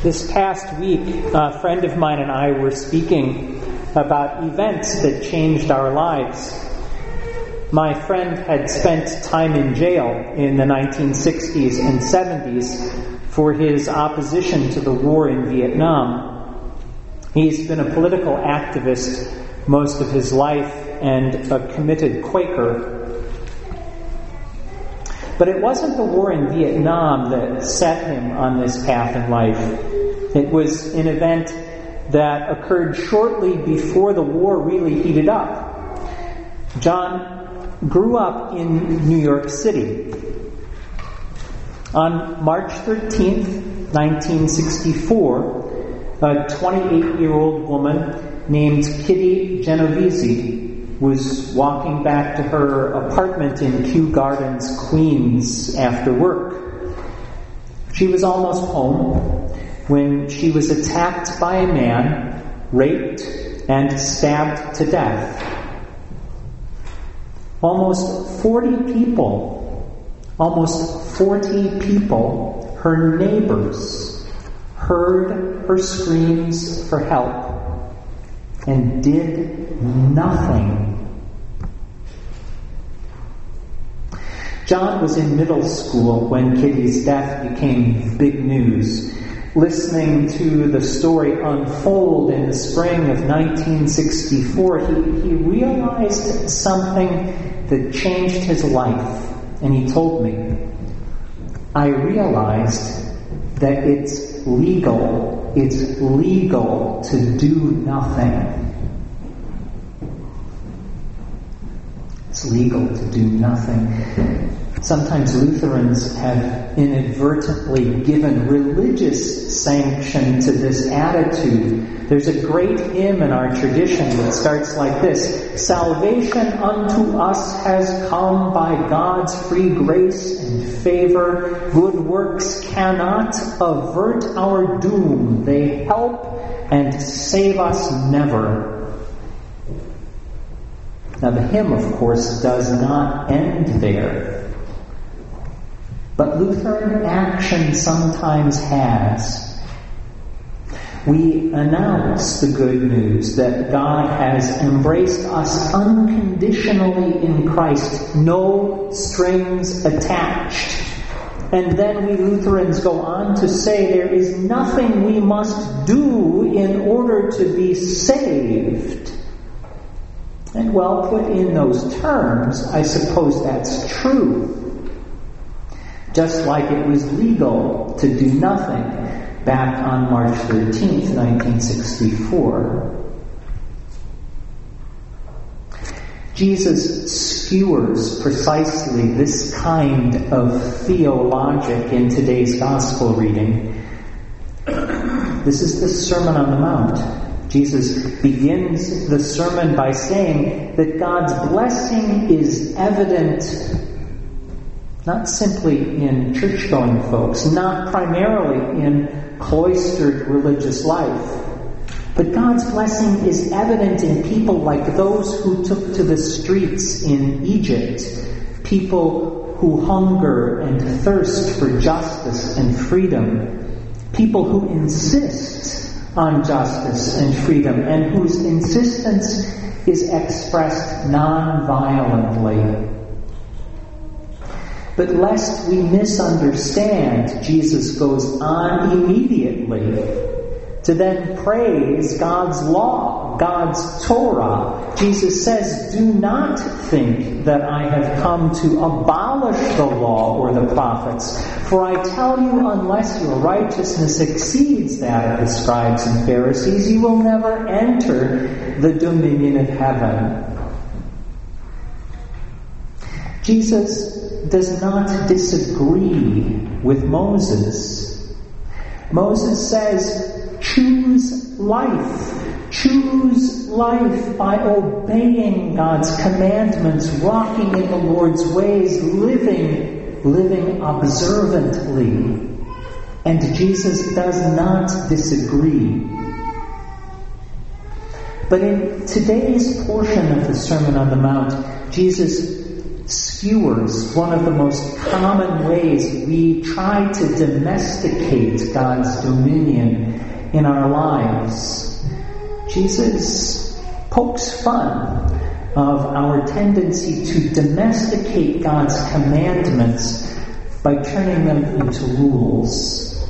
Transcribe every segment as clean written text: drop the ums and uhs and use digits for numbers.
This past week, a friend of mine and I were speaking about events that changed our lives. My friend had spent time in jail in the 1960s and 70s for his opposition to the war in Vietnam. He's been a political activist most of his life and a committed Quaker. But it wasn't the war in Vietnam that set him on this path in life. It was an event that occurred shortly before the war really heated up. John grew up in New York City. On March 13th, 1964, a 28-year-old woman named Kitty Genovese was walking back to her apartment in Kew Gardens, Queens, after work. She was almost home when she was attacked by a man, raped, and stabbed to death. Almost 40 people, her neighbors, heard her screams for help and did nothing. John was in middle school when Kitty's death became big news. Listening to the story unfold in the spring of 1964, he realized something that changed his life. And he told me, I realized that it's legal to do nothing. It's legal to do nothing. Sometimes Lutherans have inadvertently given religious sanction to this attitude. There's a great hymn in our tradition that starts like this: Salvation unto us has come by God's free grace and favor. Good works cannot avert our doom. They help and save us never. Now the hymn, of course, does not end there. But Lutheran action sometimes has. We announce the good news that God has embraced us unconditionally in Christ, no strings attached. And then we Lutherans go on to say there is nothing we must do in order to be saved. And well, put in those terms, I suppose that's true. Just like it was legal to do nothing back on March 13th, 1964. Jesus skewers precisely this kind of theologic in today's gospel reading. This is the Sermon on the Mount. Jesus begins the sermon by saying that God's blessing is evident not simply in church-going folks, not primarily in cloistered religious life, but God's blessing is evident in people like those who took to the streets in Egypt, people who hunger and thirst for justice and freedom, people who insist on justice and freedom, and whose insistence is expressed non-violently. But lest we misunderstand, Jesus goes on immediately to then praise God's law, God's Torah. Jesus says, do not think that I have come to abolish the law or the prophets, for I tell you, unless your righteousness exceeds that of the scribes and Pharisees, you will never enter the dominion of heaven. Jesus does not disagree with Moses. Moses says, choose life. Choose life by obeying God's commandments, walking in the Lord's ways, living observantly. And Jesus does not disagree. But in today's portion of the Sermon on the Mount, Jesus skewers, one of the most common ways we try to domesticate God's dominion in our lives. Jesus pokes fun of our tendency to domesticate God's commandments by turning them into rules.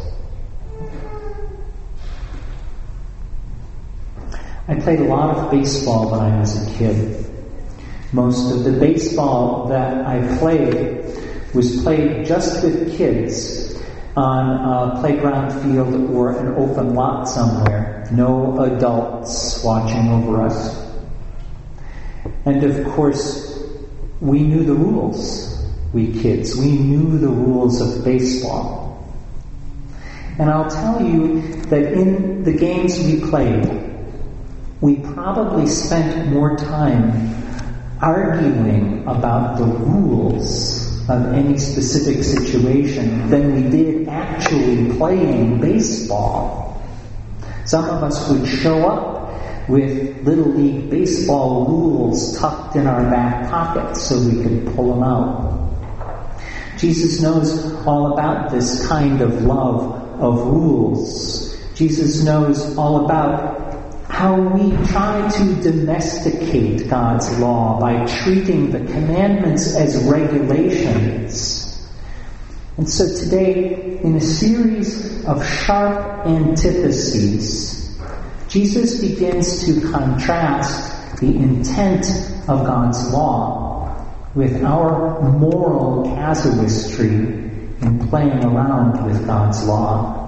I played a lot of baseball when I was a kid. Most of the baseball that I played was played just with kids on a playground field or an open lot somewhere. No adults watching over us. And of course, we knew the rules, we kids. We knew the rules of baseball. And I'll tell you that in the games we played, we probably spent more time arguing about the rules of any specific situation than we did actually playing baseball. Some of us would show up with Little League baseball rules tucked in our back pockets so we could pull them out. Jesus knows all about this kind of love of rules. Jesus knows all about how we try to domesticate God's law by treating the commandments as regulations. And so today, in a series of sharp antitheses, Jesus begins to contrast the intent of God's law with our moral casuistry in playing around with God's law.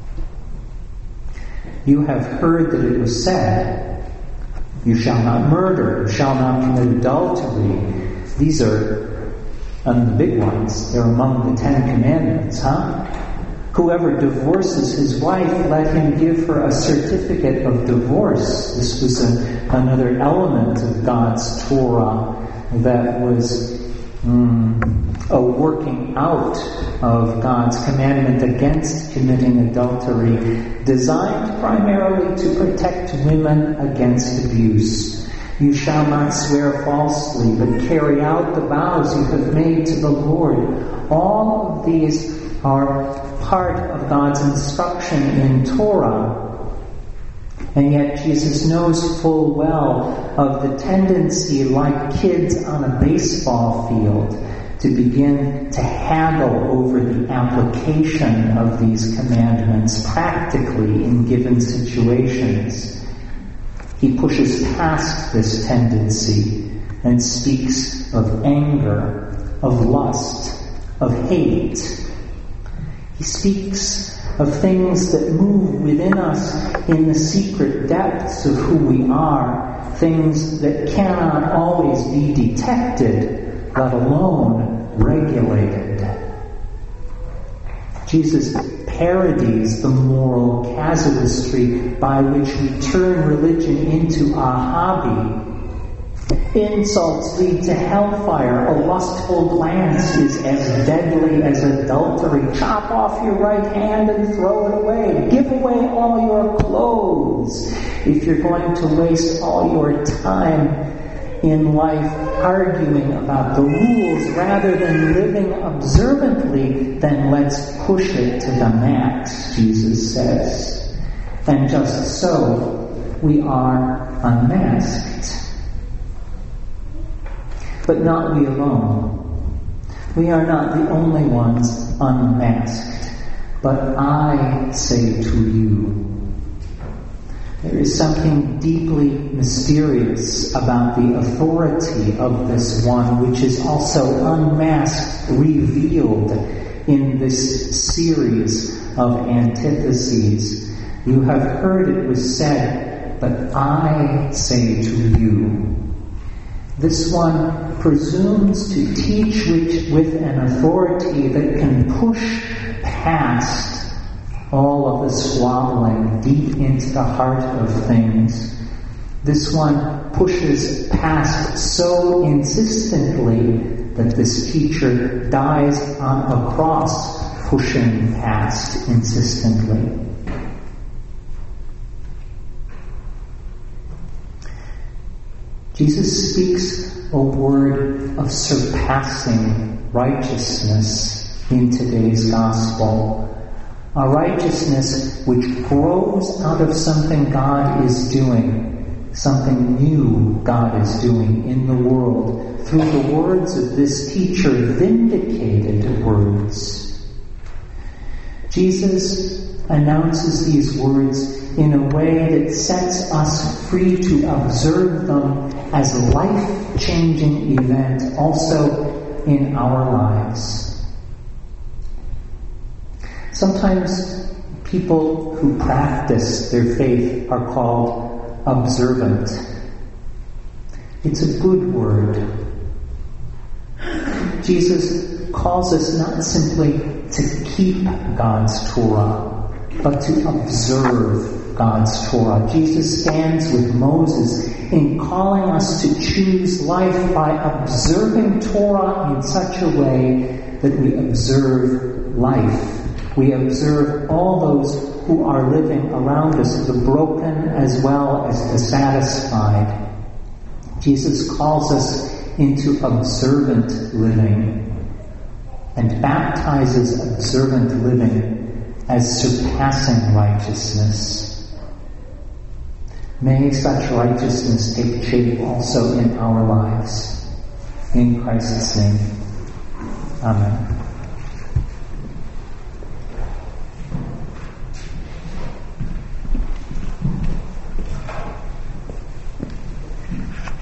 You have heard that it was said, "You shall not murder, you shall not commit adultery." These are the big ones. They're among the 10 Commandments, huh? Whoever divorces his wife, let him give her a certificate of divorce. This was another element of God's Torah that was a working out of God's commandment against committing adultery, designed primarily to protect women against abuse. You shall not swear falsely, but carry out the vows you have made to the Lord. All of these are part of God's instruction in Torah. And yet Jesus knows full well of the tendency, like kids on a baseball field, to begin to haggle over the application of these commandments practically in given situations. He pushes past this tendency and speaks of anger, of lust, of hate. He speaks of things that move within us in the secret depths of who we are, things that cannot always be detected, let alone regulated. Jesus parodies the moral casuistry by which we turn religion into a hobby. Insults lead to hellfire. A lustful glance is as deadly as adultery. Chop off your right hand and throw it away. Give away all your clothes if you're going to waste all your time in life arguing about the rules rather than living observantly. Then let's push it to the max, Jesus says. And just so, we are unmasked. But not we alone. We are not the only ones unmasked. But I say to you, there is something deeply mysterious about the authority of this one, which is also unmasked, revealed in this series of antitheses. You have heard it was said, but I say to you. This one presumes to teach with an authority that can push past all of the squabbling deep into the heart of things. This one pushes past so insistently that this teacher dies on a cross pushing past insistently. Jesus speaks a word of surpassing righteousness in today's gospel. A righteousness which grows out of something God is doing, something new God is doing in the world through the words of this teacher, vindicated words. Jesus announces these words in a way that sets us free to observe them as a life-changing event also in our lives. Sometimes people who practice their faith are called observant. It's a good word. Jesus calls us not simply to keep God's Torah, but to observe God's Torah. Jesus stands with Moses in calling us to choose life by observing Torah in such a way that we observe life. We observe all those who are living around us, the broken as well as the satisfied. Jesus calls us into observant living and baptizes observant living as surpassing righteousness. May such righteousness take shape also in our lives. In Christ's name. Amen.